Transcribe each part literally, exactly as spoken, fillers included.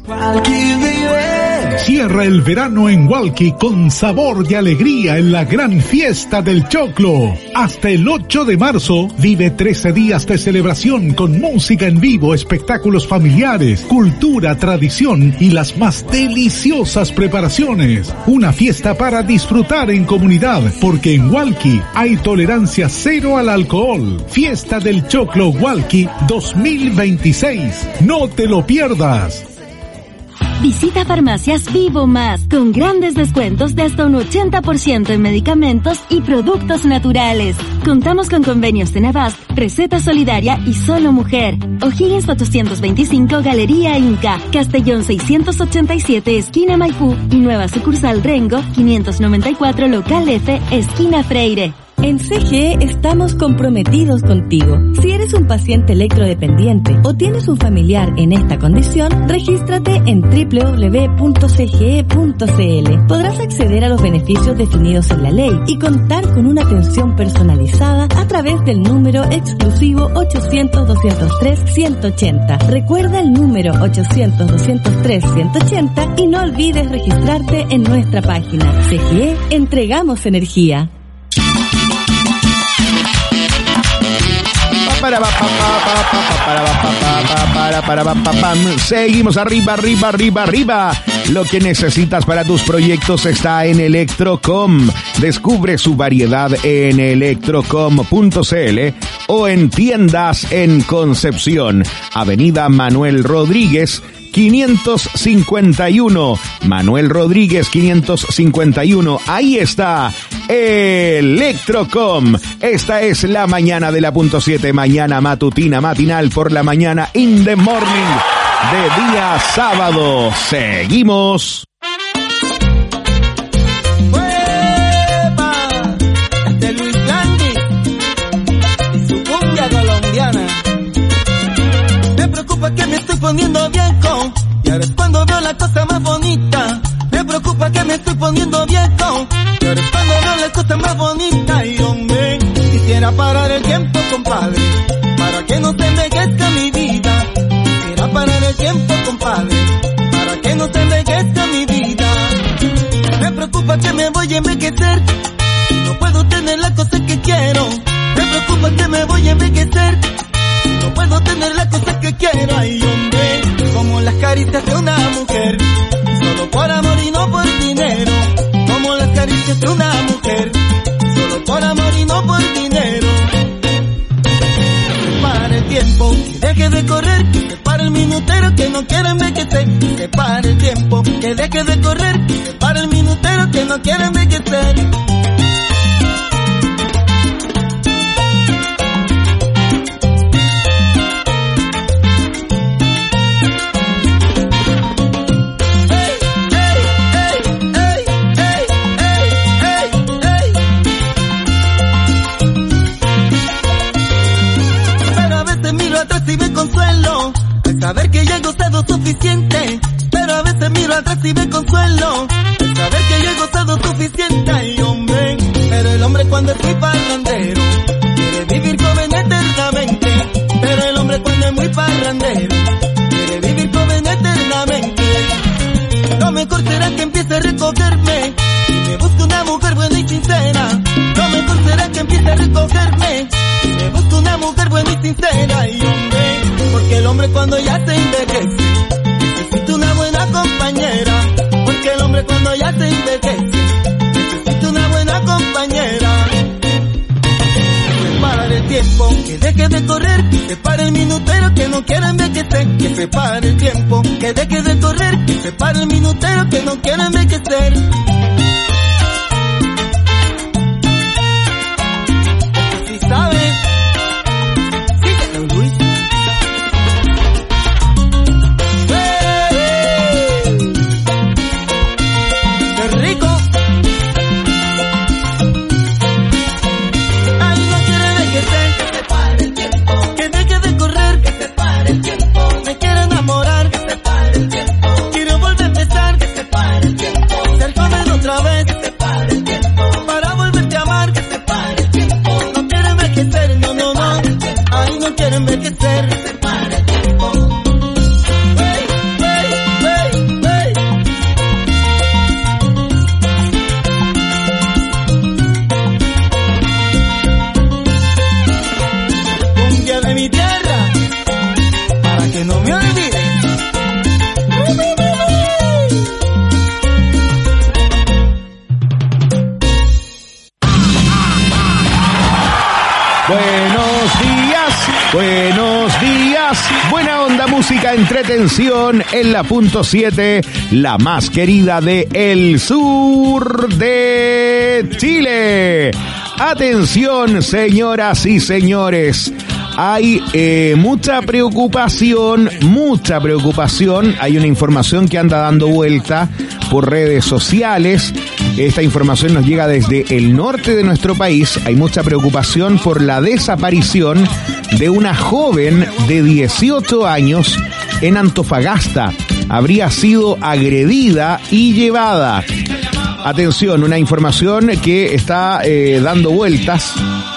Cierra el verano en Hualqui con sabor y alegría en la gran fiesta del choclo. Hasta el ocho de marzo vive trece días de celebración con música en vivo, espectáculos familiares, cultura, tradición y las más deliciosas preparaciones. Una fiesta para disfrutar en comunidad, porque en Hualqui hay tolerancia cero al alcohol. Fiesta del Choclo Hualqui dos mil veintiséis. No te lo pierdas. Visita Farmacias Vivo Más, con grandes descuentos de hasta un ochenta por ciento en medicamentos y productos naturales. Contamos con convenios de Navast, Receta Solidaria y Solo Mujer. O'Higgins cuatrocientos veinticinco, Galería Inca, Castellón seiscientos ochenta y siete, esquina Maipú, y nueva sucursal Rengo, quinientos noventa y cuatro, local F, esquina Freire. En C G E estamos comprometidos contigo. Si eres un paciente electrodependiente o tienes un familiar en esta condición, regístrate en doble u doble u doble u punto c g e punto c l. Podrás acceder a los beneficios definidos en la ley y contar con una atención personalizada a través del número exclusivo ochocientos, doscientos tres, ciento ochenta. Recuerda el número ochocientos, doscientos tres, ciento ochenta y no olvides registrarte en nuestra página. C G E, entregamos energía. Para, para, para, para, para, para, para, seguimos arriba, arriba, arriba, arriba. Lo que necesitas para tus proyectos está en Electrocom. Descubre su variedad en electrocom punto c l o en tiendas en Concepción, Avenida Manuel Rodríguez quinientos cincuenta y uno, Manuel Rodríguez quinientos cincuenta y uno. Ahí está Electrocom. Esta es la mañana de la punto siete, mañana matutina, matinal por la mañana, in the morning, de día sábado. Seguimos. De Luis Landy y su cumbia colombiana. Me preocupa que me estoy poniendo viejo y ahora es cuando veo la cosa más bonita. Me preocupa que me estoy poniendo viejo y ahora es cuando veo la cosa más bonita. Y hombre, quisiera parar el tiempo, compadre, para que no se envejezca mi vida. Quisiera parar el tiempo, compadre, para que no se envejezca mi vida. Me preocupa que me voy a envejecer y no puedo tener la cosa que quiero. Me preocupa que me voy a envejecer, no puedo tener la cosa que quiero. Ay, hombre, como las caricias de una mujer, solo por amor y no por dinero. Como las caricias de una mujer, solo por amor y no por dinero. Que pare el tiempo, que deje de correr, que pare el minutero que no quiere envejecer. Que pare el tiempo, que deje de correr, que pare el minutero que no quiere envejecer. Y me consuelo al saber que ya he gozado suficiente, pero a veces miro atrás y me consuelo al saber que ya he gozado suficiente. Ay, hombre, pero el hombre cuando es muy parrandero quiere vivir joven eternamente. Pero el hombre cuando es muy parrandero quiere vivir joven eternamente. Lo mejor será que empiece a recogerme y me busque una mujer buena y sincera. Lo mejor será que empiece a recogerme y me busque una mujer buena y sincera. Y hombre, porque el hombre cuando ya se envejece necesita una buena compañera. Porque el hombre cuando ya se envejece necesita una buena compañera. Que se pare el tiempo, que deje de correr, que se pare el minutero que no quiere envejecer. Que se pare el tiempo, que deje de correr, que se pare el minutero que no quiere envejecer. Si sabe, síguelo, Luis. ¡Qué rico! Ay, no quiere envejecer, que se pare el tiempo. Que deje de correr, que se pare el tiempo. Me quiere enamorar, que se pare el tiempo. Quiero volver a empezar, que se pare el tiempo. Ser joven otra música, entretención en la punto siete, la más querida de el sur de Chile. Atención, señoras y señores. Hay eh, mucha preocupación, mucha preocupación. Hay una información que anda dando vuelta por redes sociales. Esta información nos llega desde el norte de nuestro país. Hay mucha preocupación por la desaparición de una joven de dieciocho años en Antofagasta. Habría sido agredida y llevada. Atención, una información que está eh, dando vueltas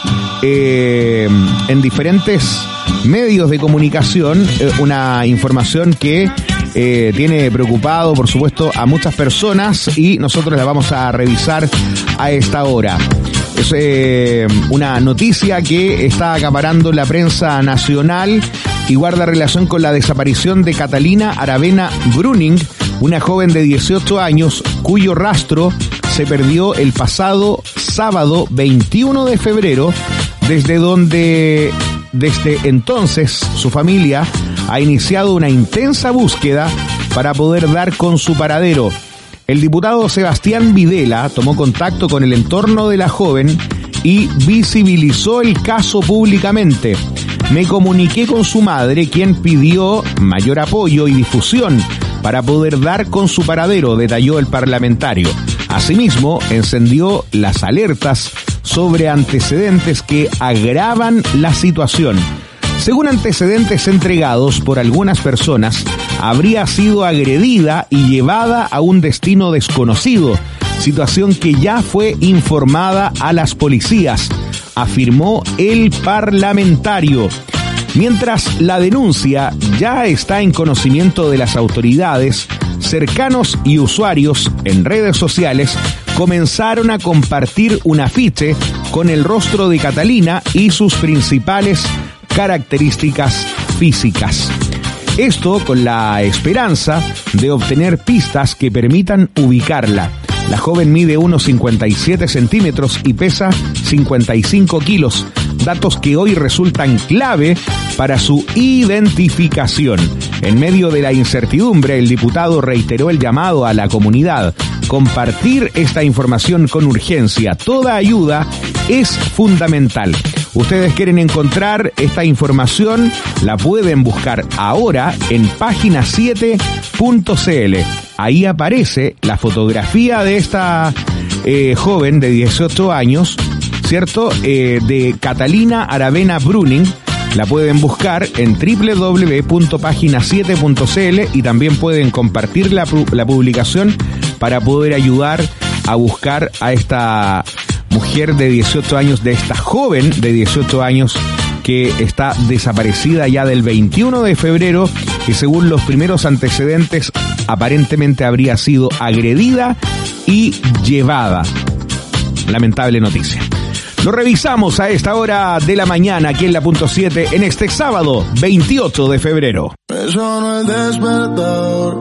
eh, en diferentes medios de comunicación. Eh, una información que eh, tiene preocupado, por supuesto, a muchas personas y nosotros la vamos a revisar a esta hora. Es eh, una noticia que está acaparando la prensa nacional y guarda relación con la desaparición de Catalina Aravena Bruning, una joven de dieciocho años cuyo rastro se perdió el pasado sábado veintiuno de febrero, desde donde desde entonces su familia ha iniciado una intensa búsqueda para poder dar con su paradero. El diputado Sebastián Videla tomó contacto con el entorno de la joven y visibilizó el caso públicamente. Me comuniqué con su madre, quien pidió mayor apoyo y difusión para poder dar con su paradero, detalló el parlamentario. Asimismo, encendió las alertas sobre antecedentes que agravan la situación. Según antecedentes entregados por algunas personas, habría sido agredida y llevada a un destino desconocido, situación que ya fue informada a las policías, afirmó el parlamentario. Mientras la denuncia ya está en conocimiento de las autoridades, cercanos y usuarios en redes sociales comenzaron a compartir un afiche con el rostro de Catalina y sus principales características físicas. Esto con la esperanza de obtener pistas que permitan ubicarla. La joven mide uno cincuenta y siete centímetros y pesa cincuenta y cinco kilos, datos que hoy resultan clave para su identificación. En medio de la incertidumbre, el diputado reiteró el llamado a la comunidad: compartir esta información con urgencia. Toda ayuda es fundamental. Ustedes quieren encontrar esta información, la pueden buscar ahora en página siete punto c l. Ahí aparece la fotografía de esta eh, joven de dieciocho años, ¿cierto? Eh, de Catalina Aravena Bruning. La pueden buscar en doble u doble u doble u punto página siete punto c l y también pueden compartir la, la publicación para poder ayudar a buscar a esta mujer de dieciocho años, de esta joven de dieciocho años que está desaparecida ya del veintiuno de febrero y según los primeros antecedentes aparentemente habría sido agredida y llevada. Lamentable noticia. Lo revisamos a esta hora de la mañana aquí en la punto siete en este sábado veintiocho de febrero. Eso no es despertador,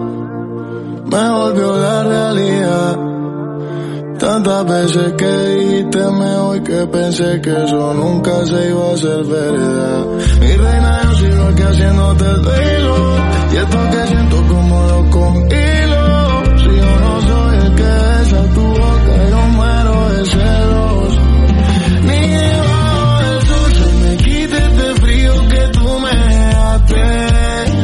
me volvió la realidad. Tantas veces que dijiste me voy que pensé que eso nunca se iba a hacer verdad. Mi reina, yo sigo aquí haciéndote el hilo, y esto que siento como lo con hilo. Si yo no soy el que besa tu boca, yo muero de celos. Ni debajo del sol se me quita este frío que tú me dejaste.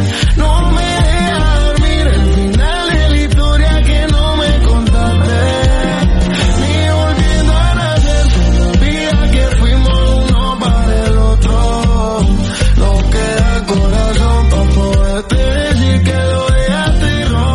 No me dejas dormir el final de la historia que no me contaste. Ni volviendo a nacer se me olvida que fuimos uno para el otro. No queda corazón para poderte decir que lo dejaste y rompiste.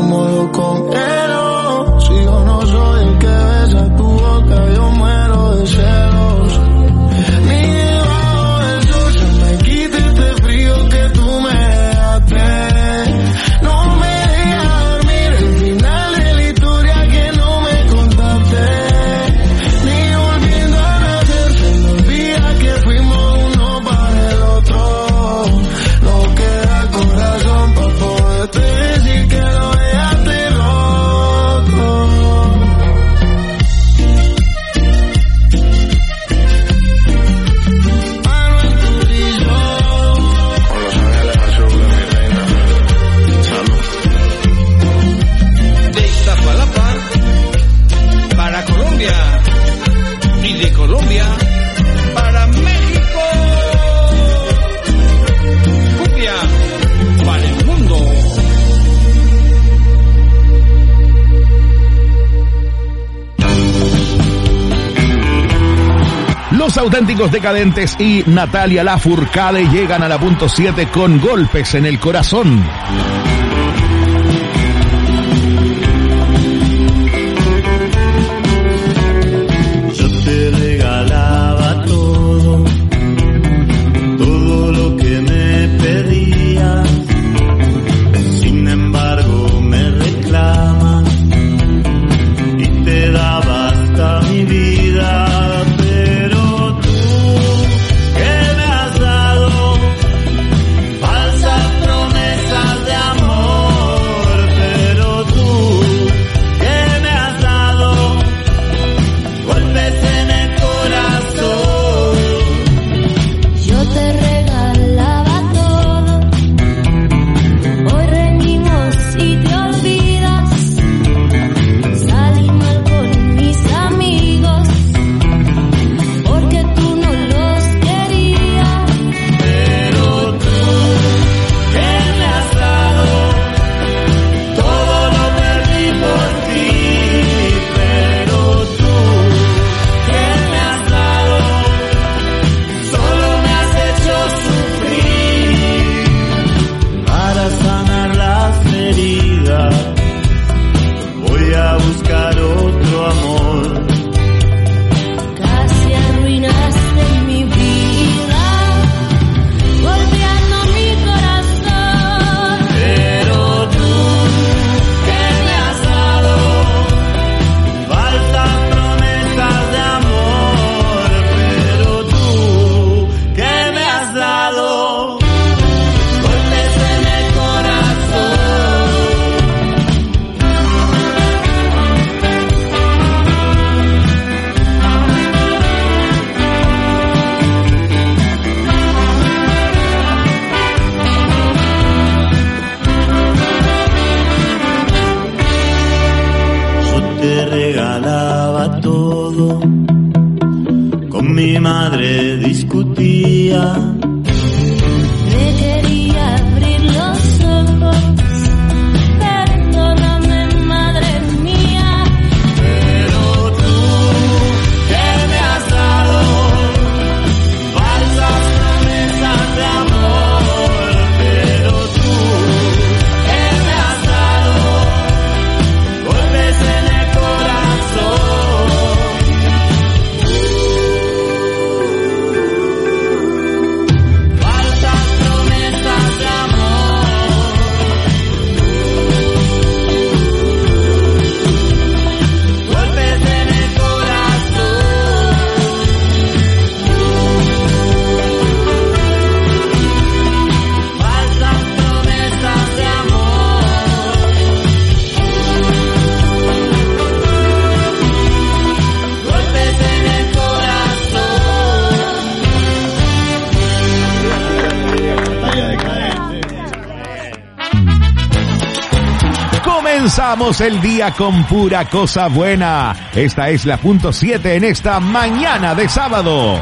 como lo conquiero. Si yo no soy el que besa tu boca, yo muero de celos. Ni debajo del sol se me quita este frío que tú me dejaste. No me deja dormir el final de la historia que no me contaste. Ni volviendo a nacer se me olvida que fuimos uno para el otro. No queda corazón para poderte decir que lo dejaste roto. Mano en tu sillón. Con los ángeles azules, mi reina. Salud. De Iztapalapa para Colombia y de Colombia para México. Cumbia para el mundo. Los Auténticos Decadentes y Natalia Lafourcade llegan a la punto siete con Golpes en el Corazón. Yo te regalaba todo, todo lo que me pedías. Sin embargo me reclamas y te daba hasta mi vida. Pero tú, ¿qué me has dado? Falsas promesas de amor. Pero tú, ¿qué me has dado? Golpes en el corazón. Yo te regalaba todo, hoy reñimos y te olvidas. Salí mal con mis amigos, porque tú no los querías. Pero tú, ¿qué me has dado? Todo lo perdí por ti. Pero tú, ¿qué me has dado? Solo me has hecho sufrir. Para sanar las heridas voy a buscar otro amor. Casi arruinaste mi vida, golpeando mi corazón. Pero tú, ¿qué me has dado? Falsas promesas de amor. Pero tú, ¿qué me has dado? Golpes en el corazón. Yo te regalaba todo, con mi madre discutía. Me quería abrir los ojos, perdóname, madre mía. Pero tú, ¿qué me has dado? Falsas promesas de amor. Pero tú, ¿qué me has dado? Golpes en el corazón. Falsas promesas de amor. Golpes en el corazón. Falsas promesas de amor. Golpes en el Comenzamos el día con pura cosa buena. Esta es la punto siete en esta mañana de sábado.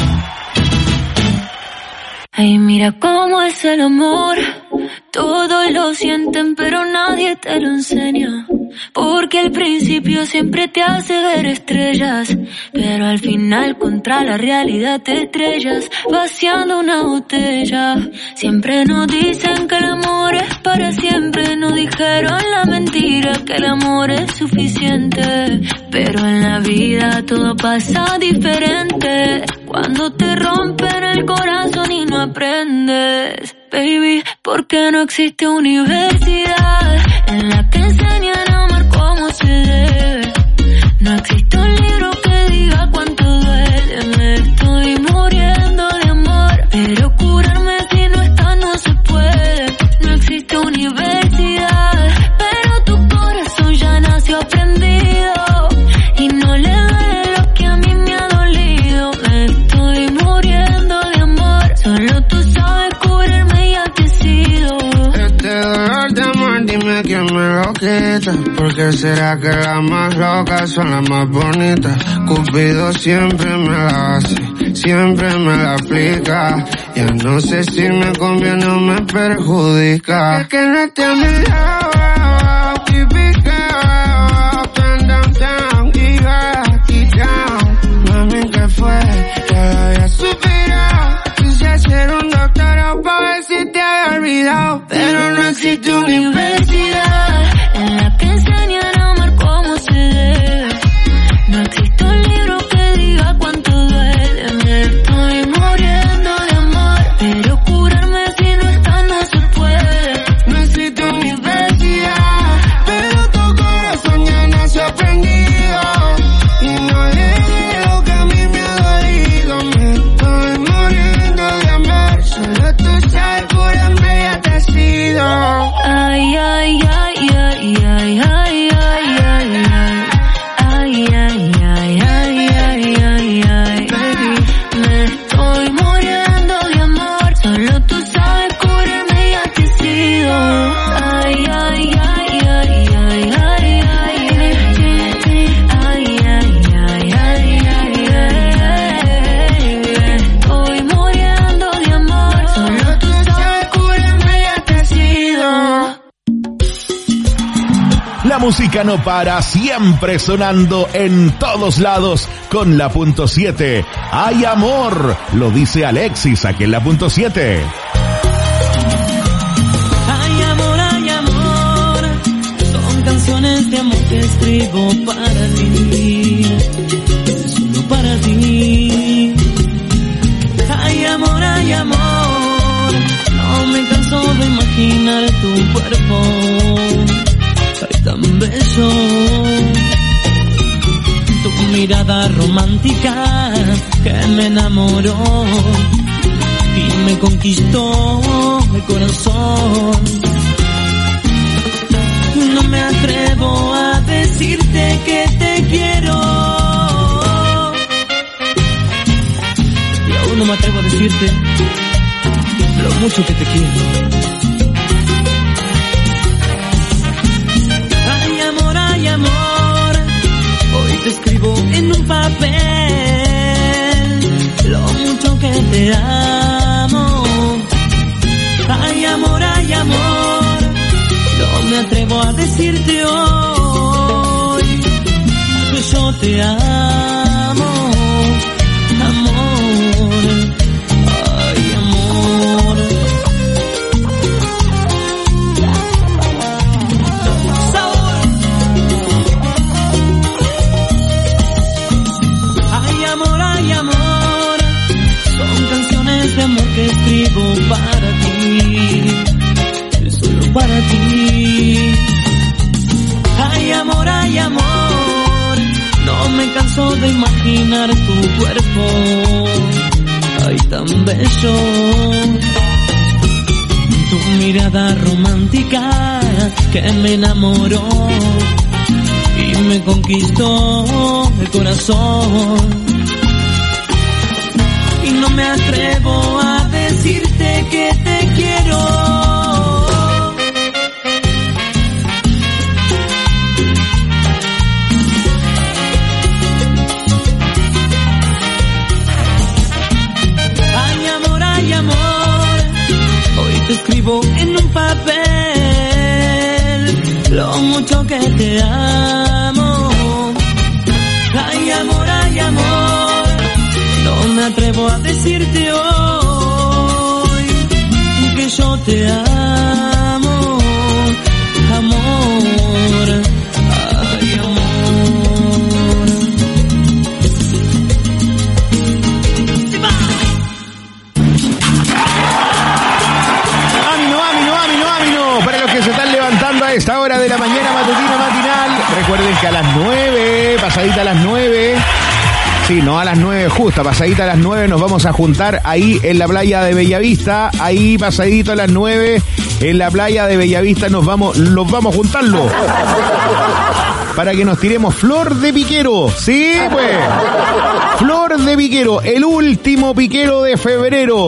Ay, mira cómo es el amor. Todos lo sienten, pero nadie te lo enseña. Porque al principio siempre te hace ver estrellas, pero al final contra la realidad te estrellas, vaciando una botella. Siempre nos dicen que el amor es para siempre, nos dijeron la mentira que el amor es suficiente. Pero en la vida todo pasa diferente, cuando te rompen el corazón y no aprendes. Baby, porque no existe universidad en la que enseñan a amar como se debe. No existe un libro que diga cuánto duele. Me estoy muriendo de amor, pero curarme si no está no se puede. No existe universidad, pero tu corazón ya nació aprendido y no le duele lo que a mí me ha dolido. Me estoy muriendo de amor, solo tú sabes curarme y a ti he sido. Este dolor de amor, dime quién me lo quita. ¿Por qué será que las más locas son las más bonitas? Cupido siempre me la hace, siempre me la aplica. Ya no sé si me conviene o me perjudica. Es que no esté a mi lado, keep it down, down, down, down, keep down. Mami, ¿qué fue? Ya lo había superado. Quise hacer un doctorado pa' ver si te había olvidado, pero no existe universidad en la que enseñan a amar como se debe. No existe un libro que diga cuánto duele. Me estoy muriendo de amor, pero curarme si no está no se puede. No existe universidad, pero tu corazón ya nació aprendido y no es lo que a mí me ha dolido. Me estoy muriendo de amor, solo tú sabes curarme y ya te he sido. Ay, ay, ay, ay, ay, ay, ay, ay, ay. Ay, ay, ay, ay, ay, ay, ay, baby. Me estoy muriendo de amor, solo tú sabes curarme y ya te he sido. Ay, ay, ay, ay, ay, ay, ay, ay, ay, ay, ay, ay. Me estoy muriendo de amor, solo tú sabes curarme y ya te he sido. La música no para, siempre sonando en todos lados con la punto siete. ¡Ay, amor! Lo dice Alexis aquí en la punto siete. Ay, amor, ay, amor, son canciones de amor que escribo para ti, solo para ti. Ay, amor, ay, amor, no me canso de imaginar tu cuerpo, ay, tan bello. Tu mirada romántica que me enamoró y me conquistó el corazón. No me atrevo a decirte que te quiero, y aún no me atrevo a decirte lo mucho que te quiero. Ay, amor, ay, amor, hoy te escribo en un papel lo mucho que te amo. Ay, amor, ay, amor, no me atrevo a decirte hoy que yo te amo, amor, ay, amor. Sabor. Ay, amor, ay, amor, son canciones de amor que escribo para ti, solo para ti. Ay, amor, ay, amor, no me canso de imaginar tu cuerpo, ay, tan bello. Tu mirada romántica que me enamoró y me conquistó el corazón. Y no me atrevo a decirte que te quiero. Escribo en un papel lo mucho que te amo. Ay, amor, ay, amor, no me atrevo a decirte hoy que yo te amo, amor, ay, amor. Ánimo, ánimo, ánimo, ánimo, para los que se están levantando a esta hora de la mañana matutina matinal. Recuerden que a las nueve, pasadita a las nueve, sí, no a las nueve justa, pasadita a las nueve nos vamos a juntar ahí en la playa de Bellavista, ahí pasadito a las nueve en la playa de Bellavista nos vamos, los vamos a juntarlo para que nos tiremos flor de piquero, sí pues, flor de piquero, el último piquero de febrero.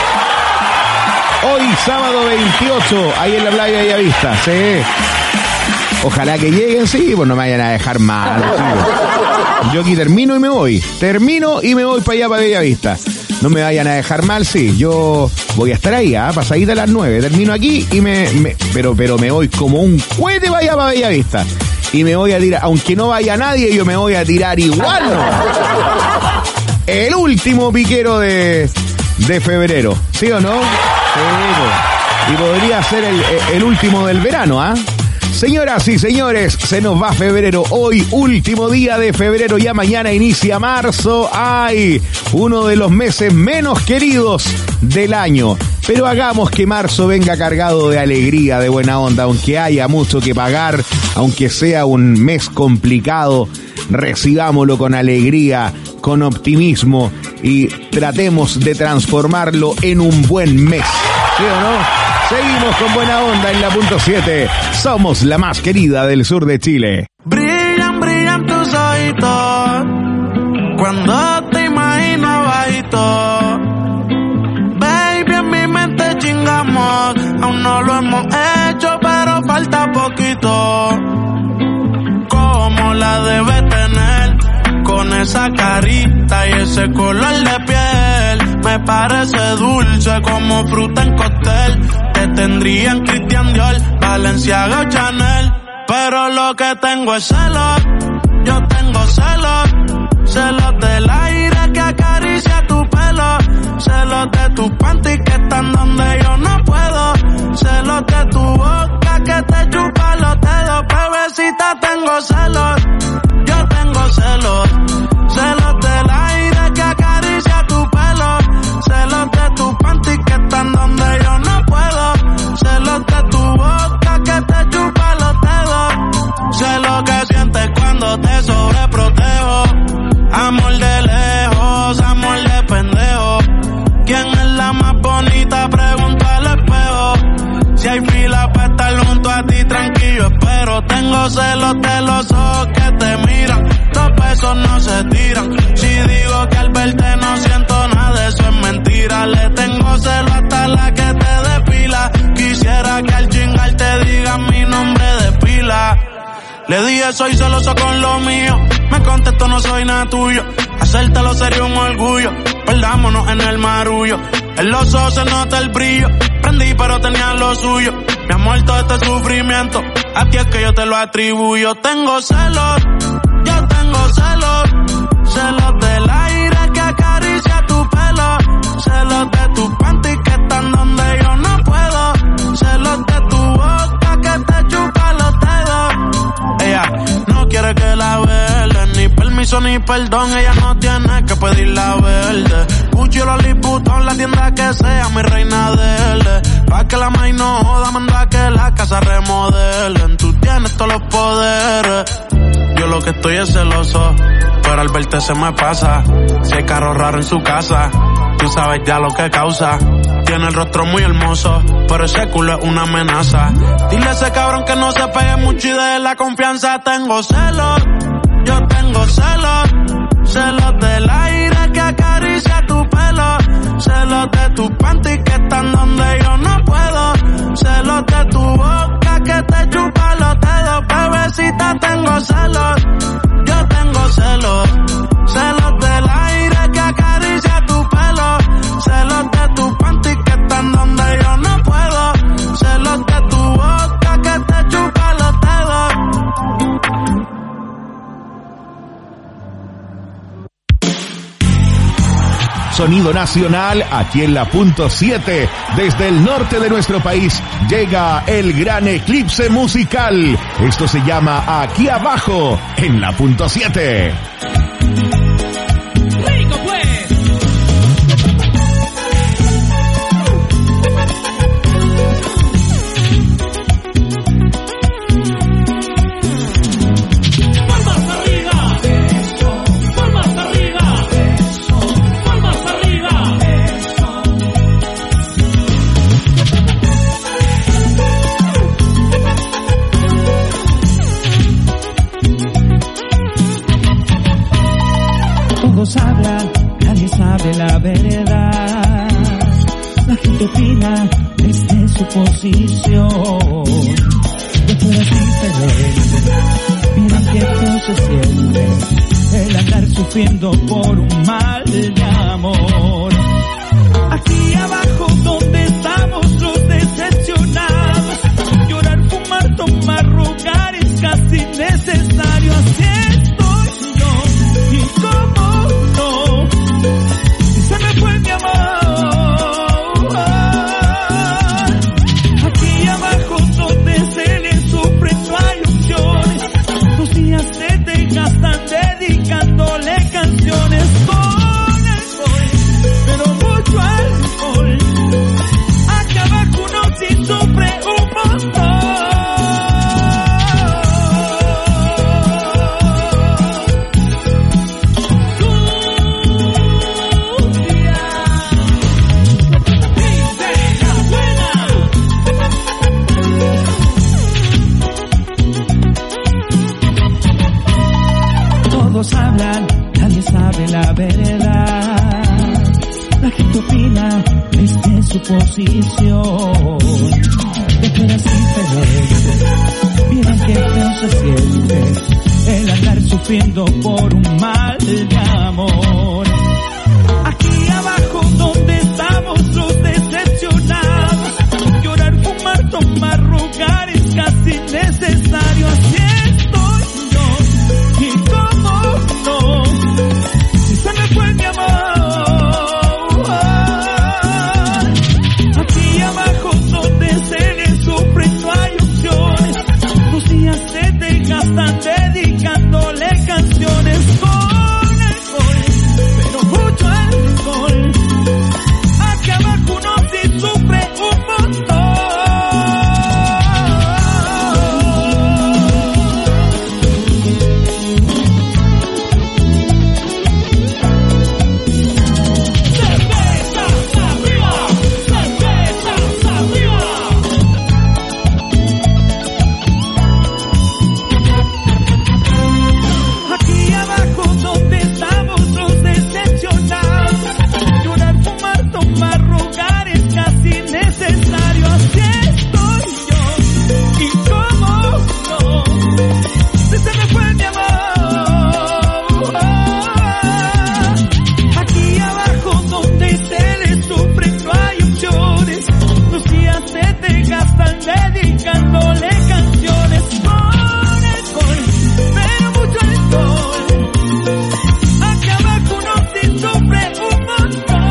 Hoy sábado veintiocho, ahí en la playa de Bellavista, sí. Ojalá que lleguen, sí, pues no me vayan a dejar mal. Sí. Yo aquí termino y me voy. Termino y me voy para allá, para Bellavista. No me vayan a dejar mal, sí. Yo voy a estar ahí, ¿ah? Pasadita a las nueve. Termino aquí y me, me... Pero, pero me voy como un cohete para allá, para Bellavista. Y me voy a tirar, aunque no vaya nadie, yo me voy a tirar igual, ¿no? El último piquero de, de febrero. ¿Sí o no? Sí, pues. Y podría ser el, el último del verano, ¿ah? Señoras y señores, se nos va febrero, hoy último día de febrero, ya mañana inicia marzo, ¡ay! Uno de los meses menos queridos del año. Pero hagamos que marzo venga cargado de alegría, de buena onda, aunque haya mucho que pagar, aunque sea un mes complicado, recibámoslo con alegría, con optimismo y tratemos de transformarlo en un buen mes, ¿sí o no? Seguimos con buena onda en la punto siete. Somos la más querida del sur de Chile. Brillan, brillan tus ojitos cuando te imagino bajito. Baby, en mi mente chingamos. Aún no lo hemos hecho, pero falta poquito. Como la debes tener, con esa carita y ese color de piel. Me parece dulce como fruta en cóctel. Te tendría en Christian Dior, Balenciaga o Chanel. Pero lo que tengo es celos, yo tengo celos. Celos del aire que acaricia tu pelo. Celos de tus panties que están donde yo no puedo. Celos de tu boca que te chupa los dedos. Bebecita, tengo celos, yo tengo celos. Celos del aire que acaricia tu pelo. Celos de tus panties que están donde yo no puedo. Celos de tu boca que te chupa los dedos. Sé lo que sientes cuando te sobreprotejo. Amor de lejos, amor de pendejo. ¿Quién es la más bonita? Pregunto al espejo. Si hay fila para estar junto a ti, tranquilo espero. Tengo celos de los ojos que te miran. Los besos no se tiran. Si digo que al verte no siento nada, eso es mentira. Le tengo celos hasta la que te depila. Quisiera que al chingar te diga mi nombre de pila. Le dije soy celoso con lo mío. Me contestó no soy nada tuyo. Hacértelo sería un orgullo. Perdámonos en el marullo. En los ojos se nota el brillo. Prendí pero tenía lo suyo. Me ha muerto este sufrimiento. A ti es que yo te lo atribuyo. Tengo celos, yo tengo celos. Celos del aire que acaricia tu pelo. Celos de tus panties que están donde yo no puedo. Celos de tu boca que te chupa los dedos. Ella no quiere que la vele, ni permiso ni perdón. Ella no tiene que pedir la verde. Gucci o Lolliputón, la tienda que sea, mi reina dele. Pa' que la maíz no joda, manda que la casa remodelen. Tú tienes todos los poderes. Yo lo que estoy es celoso, pero al verte se me pasa. Si hay carro raro en su casa, tú sabes ya lo que causa. Tiene el rostro muy hermoso, pero ese culo es una amenaza. Dile a ese cabrón que no se pegue mucho y de la confianza. Tengo celos, yo tengo celos. Celos del aire que acaricia tu pelo. Celos de tus panties que están donde yo no puedo. Celos de tu boca que te chupa los dedos. Bebecita, tengo celos, yo tengo celos. Celos del aire que acaricia tu pelo. Celos de tus panties que están donde yo no puedo. Celos de tu boca que te chupa los dedos. Sonido nacional aquí en la punto siete. Desde el norte de nuestro país llega el gran eclipse musical. Esto se llama Aquí Abajo en la punto siete. ¡Rico pues! Todos hablan, nadie sabe la verdad. La gente opina desde su posición. De fuera es diferente. Miran que feo se siente el andar sufriendo por un mal de amor. Aquí abajo donde estamos los decepcionados, llorar, fumar, tomar, rogar es casi necesario. Así estoy yo. ¿Y cómo no? Si se me fue mi amor. Aquí abajo donde se le sufre no hay opciones. Los días se te gastan dedicándole canciones con alcohol, pero mucho alcohol. Aquí abajo uno sí sufre un montón. Todos hablan, nadie sabe la verdad. La gente opina desde su posición. De fuera es diferente. Miren que feo se siente el andar sufriendo por un mal de amor. Aquí abajo donde estamos los decepcionados, llorar, fumar, tomar, rogar es casi necesario. Así estoy yo. ¿Y cómo no? Si se me fue mi amor. Aquí abajo donde se le sufre no hay opciones. Los días se te gastan dedicándole canciones con alcohol, pero mucho alcohol. Aquí abajo uno sí sufre un montón. Aquí abajo donde estamos los decepcionados, llorar, fumar, tomar, rogar es casi necesario. Así estoy yo. ¿Y cómo no? Si se me fue mi amor. Aquí abajo donde se le sufre no hay opciones. Los días se te gastan dedicándole canciones con alcohol, pero mucho alcohol. Aquí abajo uno sí sufre un montón.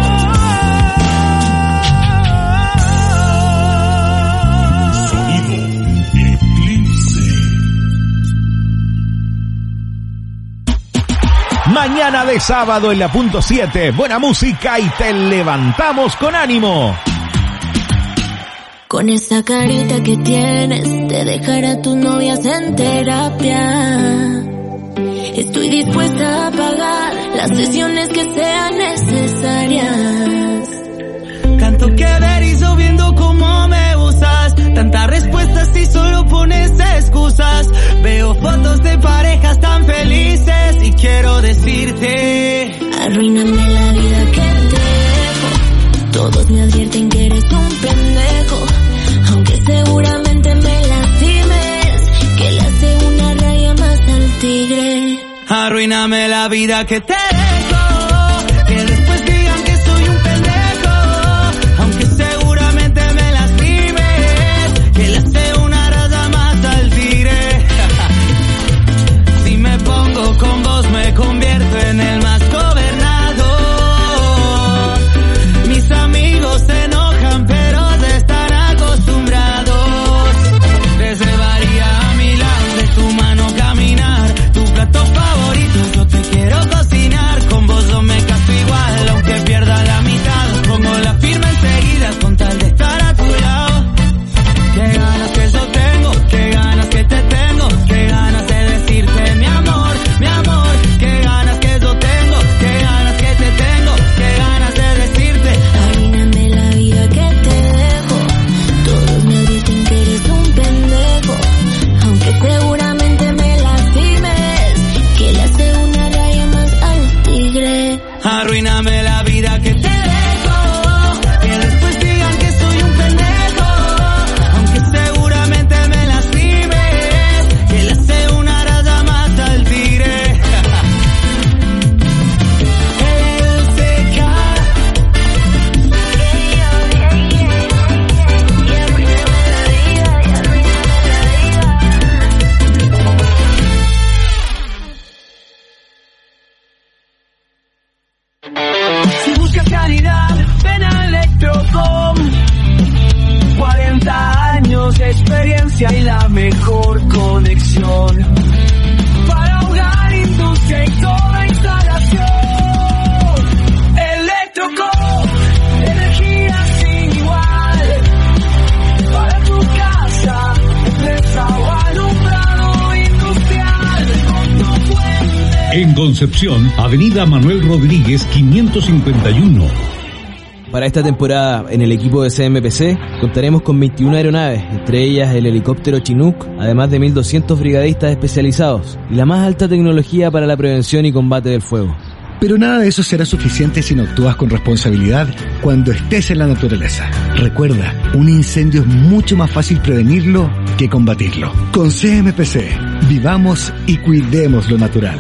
Mañana de sábado en la punto siete. Buena música y te levantamos con ánimo. Con esa carita que tienes, te dejará tus novias en terapia. Estoy dispuesta a pagar las sesiones que sean necesarias. Tanto que ver y viendo cómo me usas. Tantas respuestas y solo pones excusas. Veo fotos de parejas tan felices y quiero decirte: arruíname la vida que te dejo. Todos me advierten que eres un pendejo, aunque seguramente me lastimes, que le hace una raya más al tigre. Arruíname la vida que te dejo, que después digan que soy un pendejo, aunque seguramente me lastimes, que le hace una raya más al tigre. Si me pongo con vos me convierto en el más gobernado. Arruíname la vida que te dejo, que después digan que soy un pendejo, aunque seguramente me lastimes, que le hace una raya mata al tigre. El seca. Si buscas calidad, ven a Electrocom. cuarenta años de experiencia y la mejor conexión para hogar, industria y toda instalación. Electrocom, energía sin igual para tu casa, empresa o alumbrado industrial. Con tu fuente. En Concepción, Avenida Manuel Rodríguez quinientos cincuenta y uno. Para esta temporada, en el equipo de C M P C, contaremos con veintiuna aeronaves, entre ellas el helicóptero Chinook, además de mil doscientos brigadistas especializados, y la más alta tecnología para la prevención y combate del fuego. Pero nada de eso será suficiente si no actúas con responsabilidad cuando estés en la naturaleza. Recuerda, un incendio es mucho más fácil prevenirlo que combatirlo. Con C M P C, vivamos y cuidemos lo natural.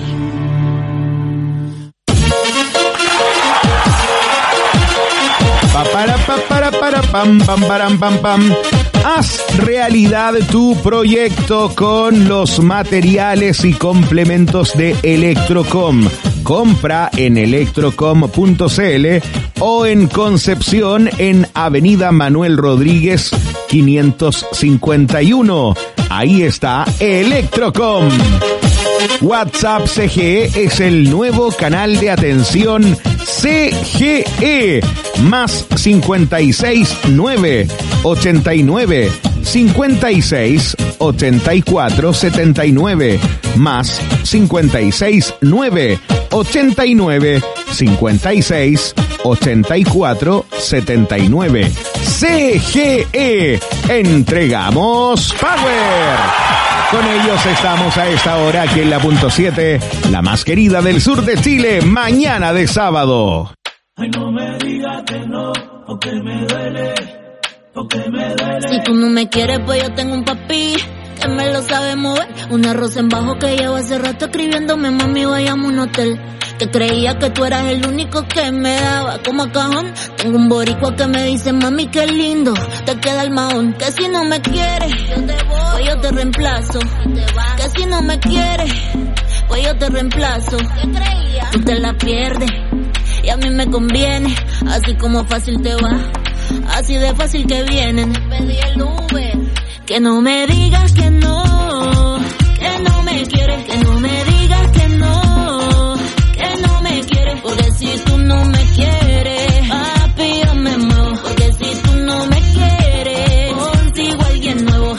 Para, para, para, para, pam, pam, param, pam, pam. Haz realidad tu proyecto con los materiales y complementos de Electrocom. Compra en electrocom punto c l o en Concepción en Avenida Manuel Rodríguez quinientos cincuenta y uno. Ahí está Electrocom. WhatsApp C G E es el nuevo canal de atención C G E, más cincuenta y seis nueve ochenta y nueve cincuenta y seis ochenta y cuatro setenta y nueve, más cincuenta y seis nueve ochenta y nueve cincuenta y seis ochenta y cuatro setenta y nueve. C G E, entregamos Power. Con ellos estamos a esta hora aquí en la punto siete, la más querida del sur de Chile, mañana de sábado. Ay, no me digas que no, porque me duele, porque me duele. Si tú no me quieres, pues yo tengo un papi que me lo sabe mover. Un arroz en bajo que llevo hace rato escribiéndome, mami, vayamos a un hotel. Que creía que tú eras el único que me daba como cajón. Tengo un boricua que me dice, mami, qué lindo te queda el mahón. Que si no me quieres, yo te voy, pues yo te reemplazo. Que si no me quieres, pues yo te reemplazo. ¿Qué creías? Tú te la pierdes y a mí me conviene. Así como fácil te va, así de fácil que vienen. Pedí el Uber. Que no me digas que no, que no me quieres. Que no me digas que no, que no me quieres. Porque si tú no me quieres, papi, yo me muevo. Porque si tú no me quieres, consigo a alguien nuevo.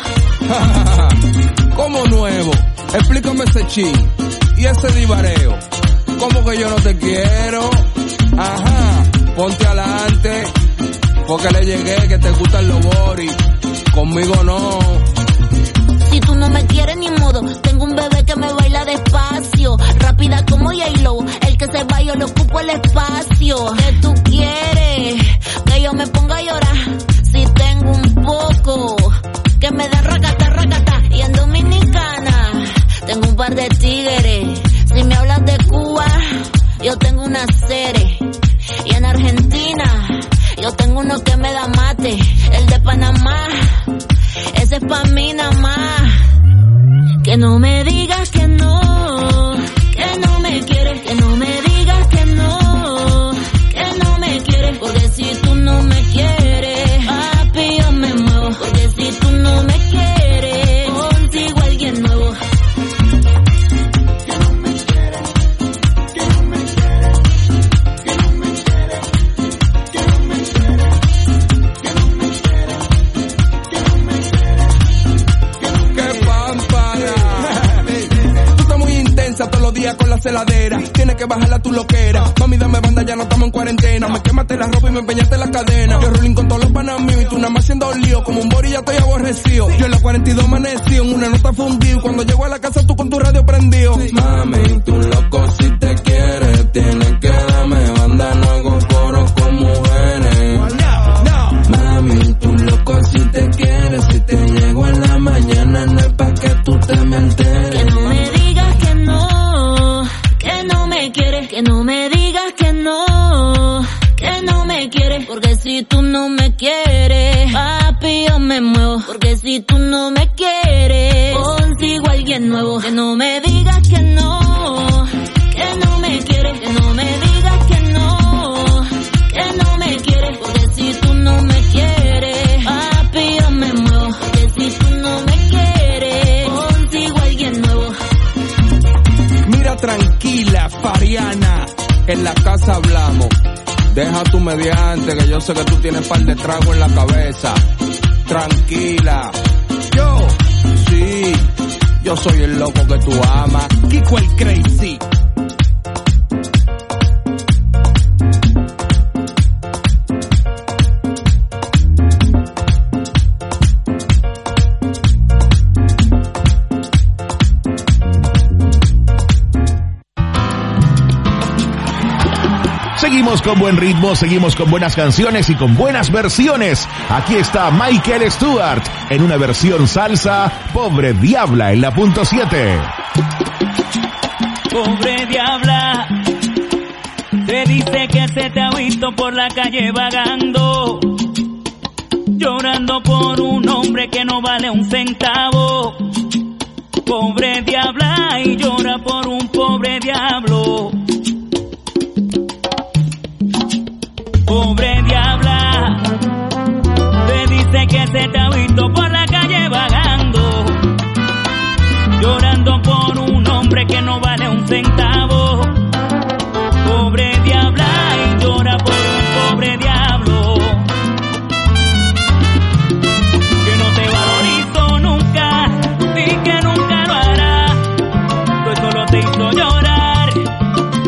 ¿Cómo nuevo? Explícame ese chin y ese divareo. ¿Cómo que yo no te quiero? Ajá, ponte adelante, porque le llegué que te gustan los boris. Conmigo no. Si tú no me quieres ni modo, tengo un bebé que me baila despacio, rápida como J-Lo, el que se va yo le ocupo el espacio. ¿Qué tú quieres? Que yo me ponga a llorar, si tengo un poco, que me da racata, racata. Y en Dominicana, tengo un par de tigres, si me hablas de Cuba, yo tengo una Cere. Y en Argentina, yo tengo uno que me da mate, el de Panamá, ese es pa' mí nada más. Que no me digas que no, que no me quieres. Que no me digas que no, que no me quieres. Porque si tú no me quieres, papi, yo me muevo. Porque si tú no me quieres, consigo a alguien nuevo. Todos los días con la celadera, tienes que bajarla tu loquera. Mami, dame banda, ya no estamos en cuarentena. Me quemaste la ropa y me empeñaste la cadena. Yo rolling con todos los panas míos y tú nada más haciendo lío. Como un bori ya estoy aborrecido. Yo en la cuarenta y dos amaneció, en una nota fundido. Cuando llego a la casa tú con tu radio prendido. Mami, tú loco si te quieres, tienes que darme digas que no, que no me quieres, porque si tú no me quieres, papi, yo me muevo, porque si tú no me quieres, consigo a alguien nuevo. Que no me digas que no, que no me quieres, que no me digas que no, que no me quieres, porque si tú no me quieres, papi, yo me muevo, porque si tú no me quieres, consigo a alguien nuevo. Mira tranquila, Fariana, en la casa hablamos. Deja tu mediante, que yo sé que tú tienes par de trago en la cabeza. Tranquila. Yo, sí, yo soy el loco que tú amas. Kiko el Crazy. Seguimos con buen ritmo, seguimos con buenas canciones y con buenas versiones. Aquí está Michael Stewart en una versión salsa, Pobre Diabla en la punto siete. Pobre diabla, te dice que se te ha visto por la calle vagando, llorando por un hombre que no vale un centavo. Pobre diabla y llora por un pobre diablo. Pobre diabla, te dice que se te ha visto por la calle vagando, llorando por un hombre que no vale un centavo. Pobre diabla y llora por un pobre diablo, que no te valorizó nunca y que nunca lo hará, pues solo te hizo llorar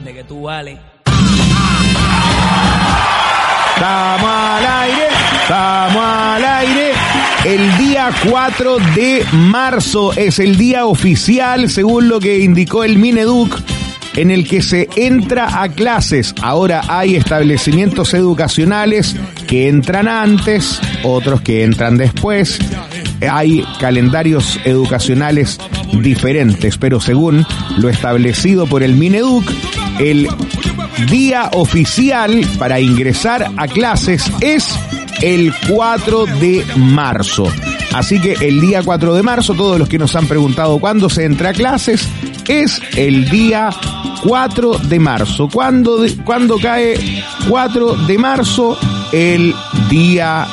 grande que tú vales. Estamos al aire, estamos al aire. El día cuatro de marzo es el día oficial, según lo que indicó el Mineduc, en el que se entra a clases. Ahora hay establecimientos educacionales que entran antes, otros que entran después. Hay calendarios educacionales diferentes, pero según lo establecido por el Mineduc, el día oficial para ingresar a clases es el cuatro de marzo. Así que el día cuatro de marzo, todos los que nos han preguntado cuándo se entra a clases, es el día cuatro de marzo. ¿Cuándo, de, ¿Cuándo cae cuatro de marzo? El día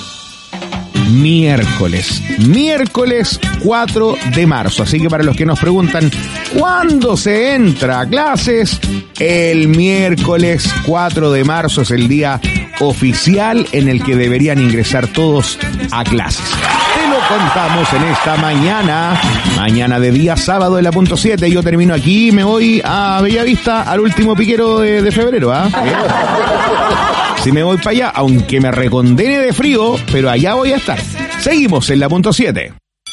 miércoles. Miércoles cuatro de marzo. Así que para los que nos preguntan ¿cuándo se entra a clases? El miércoles cuatro de marzo es el día oficial en el que deberían ingresar todos a clases. Te lo contamos en esta mañana, mañana de día sábado de la punto siete. Yo termino aquí y me voy a Bellavista al último piquero de, de febrero, ¿ah? ¿eh? Si me voy para allá, aunque me recondene de frío, pero allá voy a estar. Seguimos en la punto siete.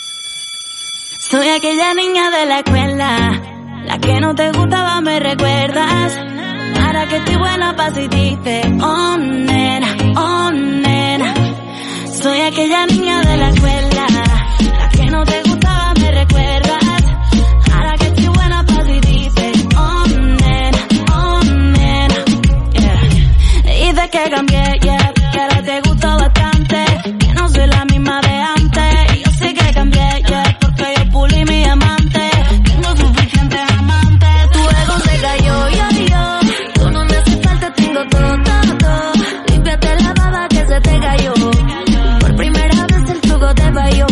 Soy aquella niña de la escuela, la que no te gustaba, me recuerdas. Ahora que estoy buena pa' decirte, oh nena, oh nena. Soy aquella niña de la escuela, la que no te gustaba, me recuerdas. Ahora que estoy buena pa' decirte, oh nena, oh nena. Yeah. Dices que cambié, yeah, que ahora te gusto bastante, que no soy la misma de antes. Y yo sé que cambié, yeah, porque yo pulí mi amante. Tengo suficientes amantes, tu ego se cayó, yo, yo. Tú no me haces falta, tengo todo, todo, todo. Límpiate la baba que se te cayó. Por primera vez el truco te falló.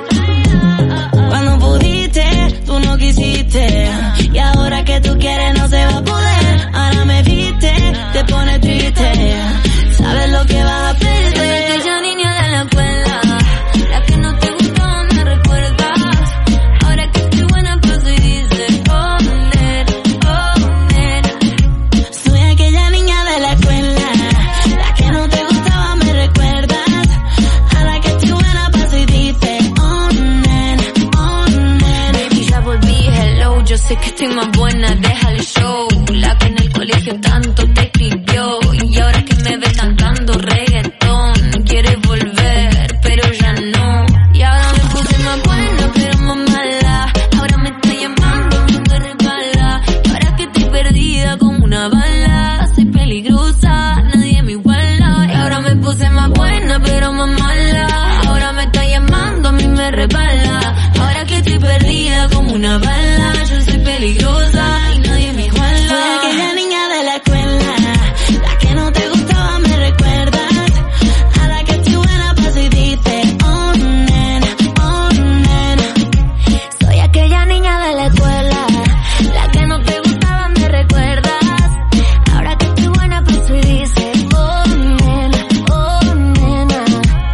Cuando pudiste, tú no quisiste. Y ahora que tú quieres no se va a poder. Ahora me viste, te pone triste. Sabes lo que vas a perder. Soy aquella niña de la escuela, la que no te gustaba, me recuerdas. Ahora que estoy buena paso y dices, oh nena, oh nena. Soy aquella niña de la escuela, la que no te gustaba, me recuerdas. Ahora que estoy buena paso y dices, oh nena, oh nena. Baby, ya volví, hello, yo sé que estoy más buena, deja el show. La que en el colegio tanto te escribió, y ahora que me ves cantando reggaetón, quieres volver, pero ya no. Y ahora me puse más buena, pero más mala. Ahora me está llamando, me resbala. Ahora que estoy perdida como una bala, soy peligrosa, nadie me iguala. Y ahora me puse más buena, pero más mala. Ahora me está llamando, a mí me resbala. Ahora que estoy perdida como una bala, yo soy peligrosa y nadie me iguala. Soy aquella niña de la escuela, la que no te gustaba, me recuerdas. Ahora que estoy buena paso y dices, oh nena, oh nena. Soy aquella niña de la escuela, la que no te gustaba, me recuerdas. Ahora que estoy buena paso y dices, oh nena, oh nena.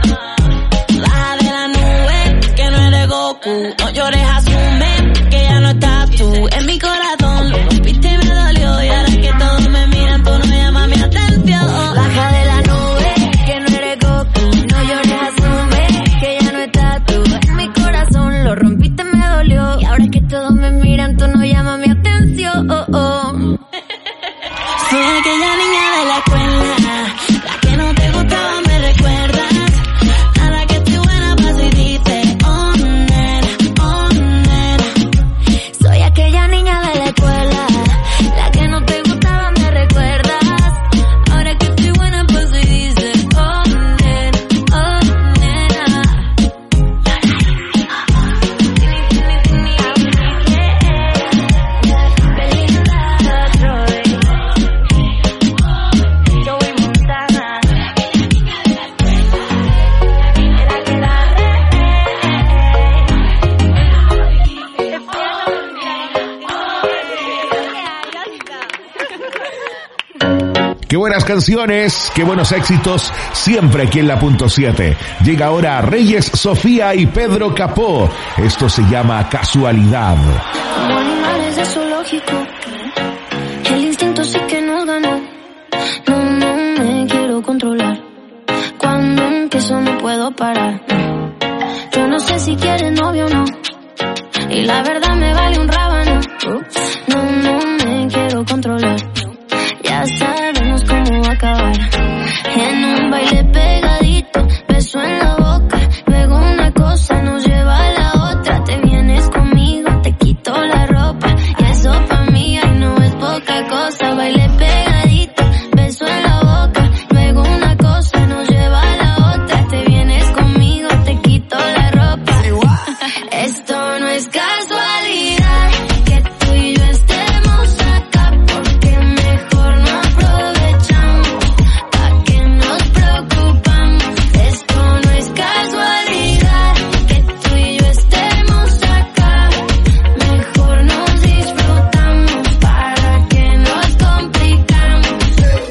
Baja de la nube, que no eres Goku. No llores, asume que ya no estás tú en mi corazón. Lo rompiste y me dolió, y ahora que todos me miran, tú no llamas mi atención. Baja de la nube, que no eres Goku. No llores, asume que ya no estás tú en mi corazón. Lo rompiste, me dolió, y ahora que todos me miran, tú no llamas mi atención. Oh, oh. Soy aquella niña de la escuela, la que no te gustaba, me recuerdas. Ahora que estoy buena paso y dices, oh nena, oh nena. Soy aquella niña de la escuela, la que no te gustaba, me recuerdas. Ahora que estoy buena paso y dices, oh nena, oh nena. Belinda, Troy, Joey Montana. Era que la Qué buenas canciones, qué buenos éxitos, siempre aquí en la punto siete. Llega ahora Reyes, Sofía y Pedro Capó. Esto se llama Casualidad. Como animales de zoológico, el instinto controlar. Cuando empiezo no puedo parar. Yo no sé si quieres novio o no, y la verdad me vale un rábano. No, no me quiero controlar. Ya sabemos cómo va a acabar. En un baile pegadito, beso en la boca, luego una cosa nos lleva a la otra. Te vienes conmigo, te quito la ropa, y eso pa' mí ay no es poca cosa. Baile pegadito, beso en la boca, luego una cosa nos lleva a la otra. Te vienes conmigo, te quito la ropa. Esto no es casualidad que tú y yo estemos acá, porque mejor no aprovechamos, pa' que nos preocupamos. Esto no es casualidad que tú y yo estemos acá, mejor nos disfrutamos, para que nos complicamos.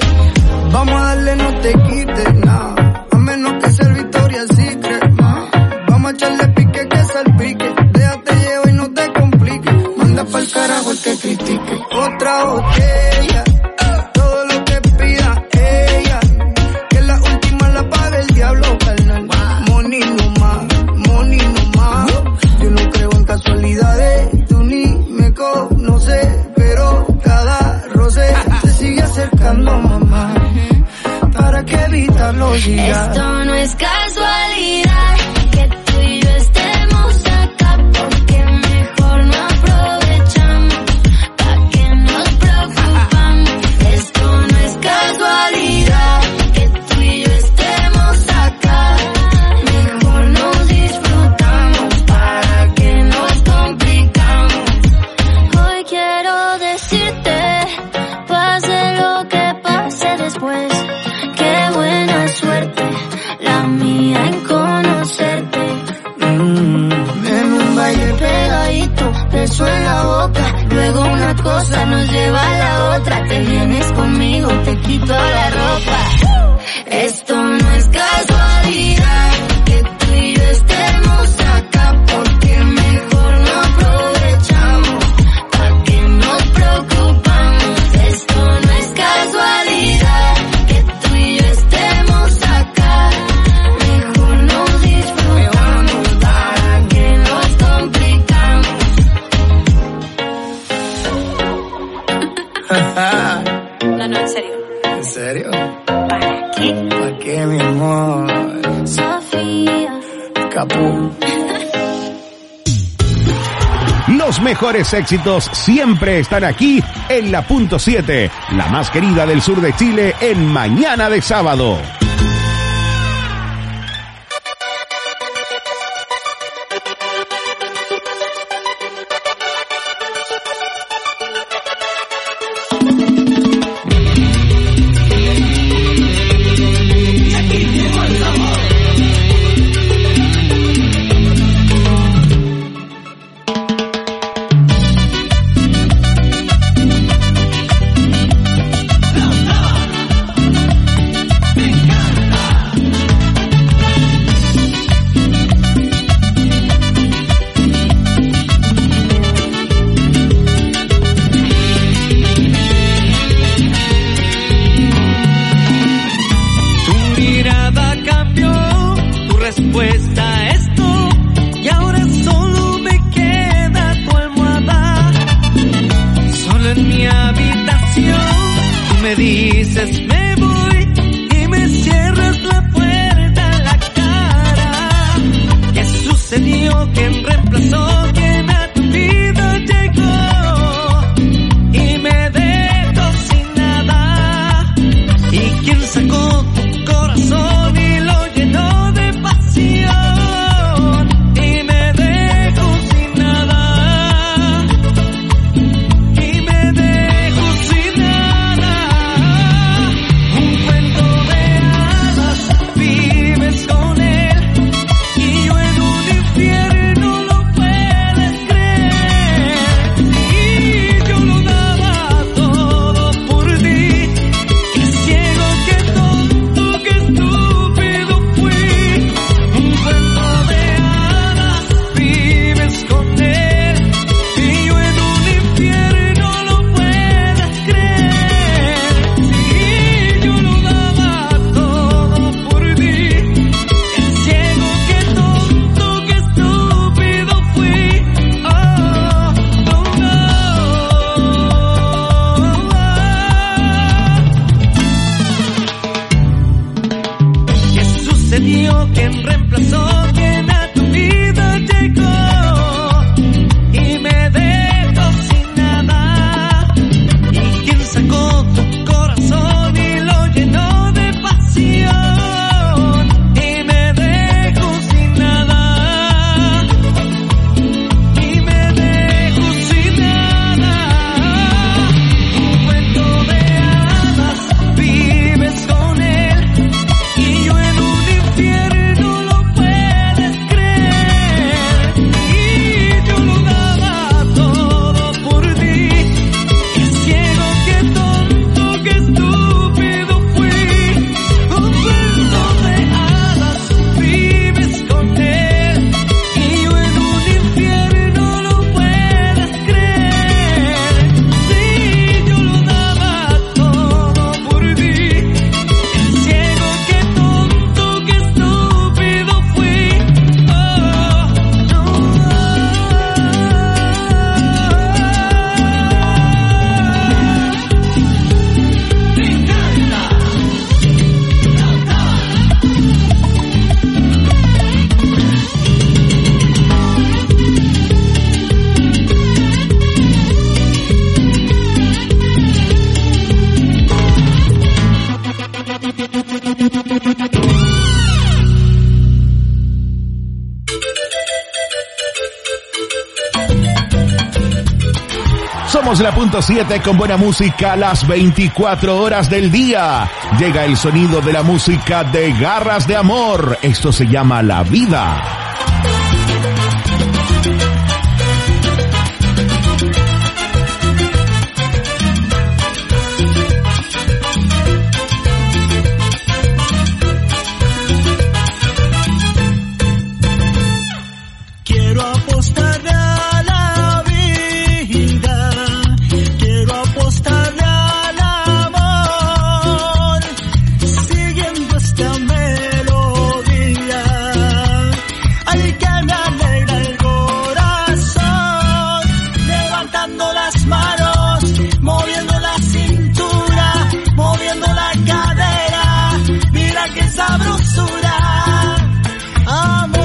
Vamos a darle, no te quites nada, a menos que sea el Victoria's Secret, ma. Vamos a echarle pique que salpique, déjate llevar y no te complique. Manda pa'l carajo el que critique. Otra botella, todo lo que pida ella, que la última la pague el diablo, carnal. Money no más, money no más. Yo no creo en casualidades, tú ni me conoces, pero cada roce se sigue acercando, mamá, para que evitarlo ya. Esto no es casualidad que tú y yo estemos acá, porque mejor no aprovechamos, pa' que nos preocupamos. Esto no es casualidad que tú y yo estemos acá, mejor nos disfrutamos, para que nos complicamos. Hoy quiero decirte, pase lo que pase después, qué buena suerte la mía en conocerte. Mm. En un baile pegadito, beso en la boca, luego una cosa nos lleva a la otra. Te vienes conmigo, te quito la ropa. Esto no es casualidad que tú y yo estemos acá, porque mejor no aprovechamos, pa' que nos preocupamos. Esto no es casualidad que tú y yo estemos acá, mejor nos disfrutamos, para que nos complicamos. No, no, en serio. ¿En serio? ¿Para qué? ¿Para qué, mi amor? Sofía. Capú. Los mejores éxitos siempre están aquí en la punto siete, la más querida del sur de Chile, en Mañana de Sábado. Vives con él y yo en un infierno lo puedo Somos la punto siete con buena música las veinticuatro horas del día. Llega el sonido de la música de Garras de Amor. Esto se llama La Vida. Quiero apostarle a la vida, quiero apostarle al amor, siguiendo esta melodía, ay que me alegra el corazón, levantando las manos, moviendo la cintura, moviendo la cadera, mira qué sabrosura, amor.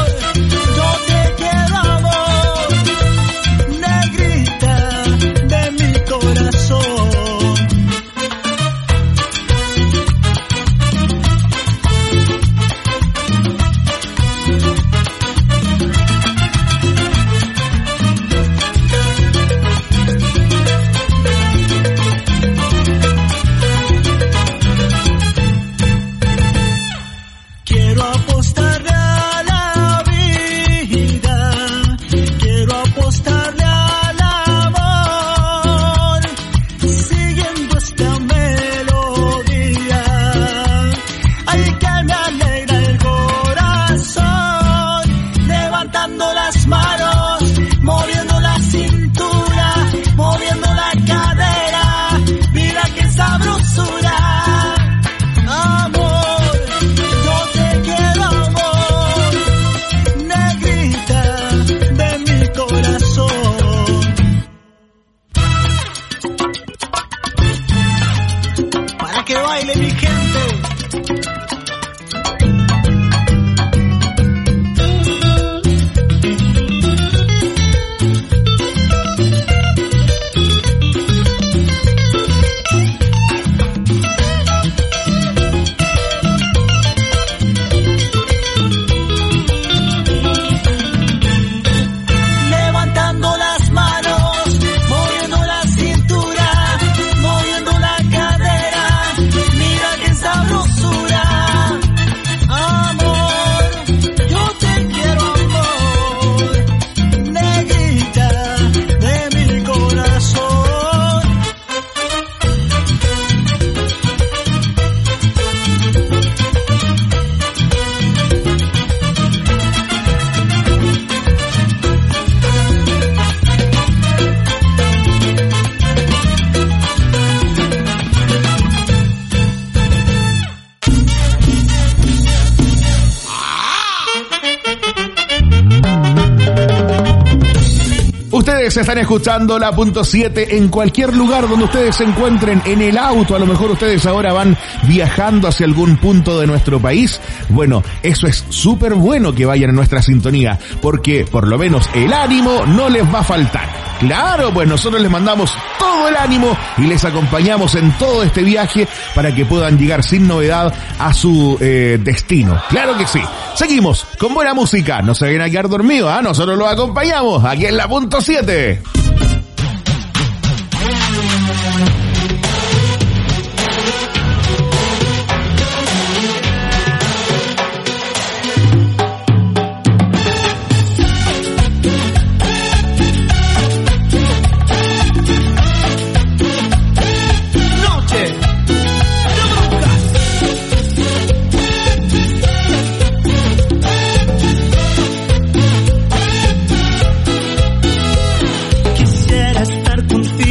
Ustedes están escuchando la punto siete en cualquier lugar donde ustedes se encuentren, en el auto, a lo mejor ustedes ahora van viajando hacia algún punto de nuestro país. Bueno, eso es súper bueno que vayan a nuestra sintonía, porque por lo menos el ánimo no les va a faltar. Claro, pues nosotros les mandamos todo el ánimo y les acompañamos en todo este viaje para que puedan llegar sin novedad a su eh, destino. Claro que sí. Seguimos con buena música. No se vayan a quedar dormidos, ¿ah? Nosotros los acompañamos aquí en la punto siete.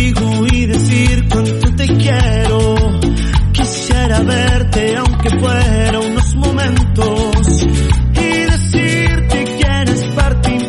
Verte aunque fuera